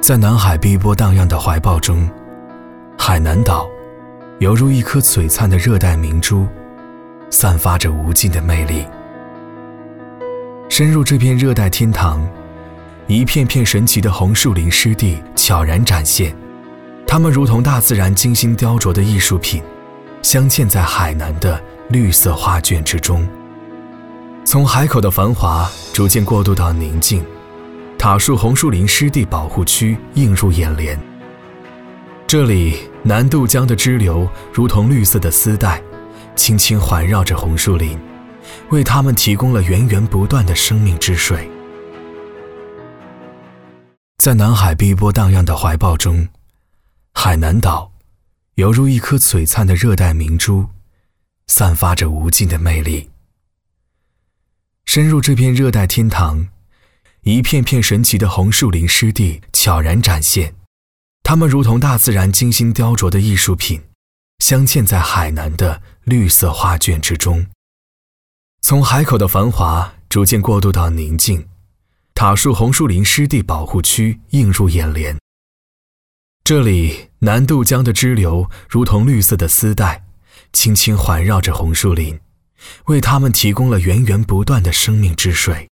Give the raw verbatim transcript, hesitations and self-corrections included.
在南海碧波荡漾的怀抱中，海南岛犹如一颗璀璨的热带明珠，散发着无尽的魅力。深入这片热带天堂，一片片神奇的红树林湿地悄然展现，它们如同大自然精心雕琢的艺术品，镶嵌在海南的绿色画卷之中。从海口的繁华逐渐过渡到宁静，塔树红树林湿地保护区映入眼帘。这里南渡江的支流如同绿色的丝带，轻轻环绕着红树林，为它们提供了源源不断的生命之水。在南海碧波荡漾的怀抱中，海南岛犹如一颗璀璨的热带明珠，散发着无尽的魅力。深入这片热带天堂，一片片神奇的红树林湿地悄然展现，它们如同大自然精心雕琢的艺术品，镶嵌在海南的绿色画卷之中。从海口的繁华逐渐过渡到宁静，塔树红树林湿地保护区映入眼帘。这里南渡江的支流如同绿色的丝带，轻轻环绕着红树林，为它们提供了源源不断的生命之水。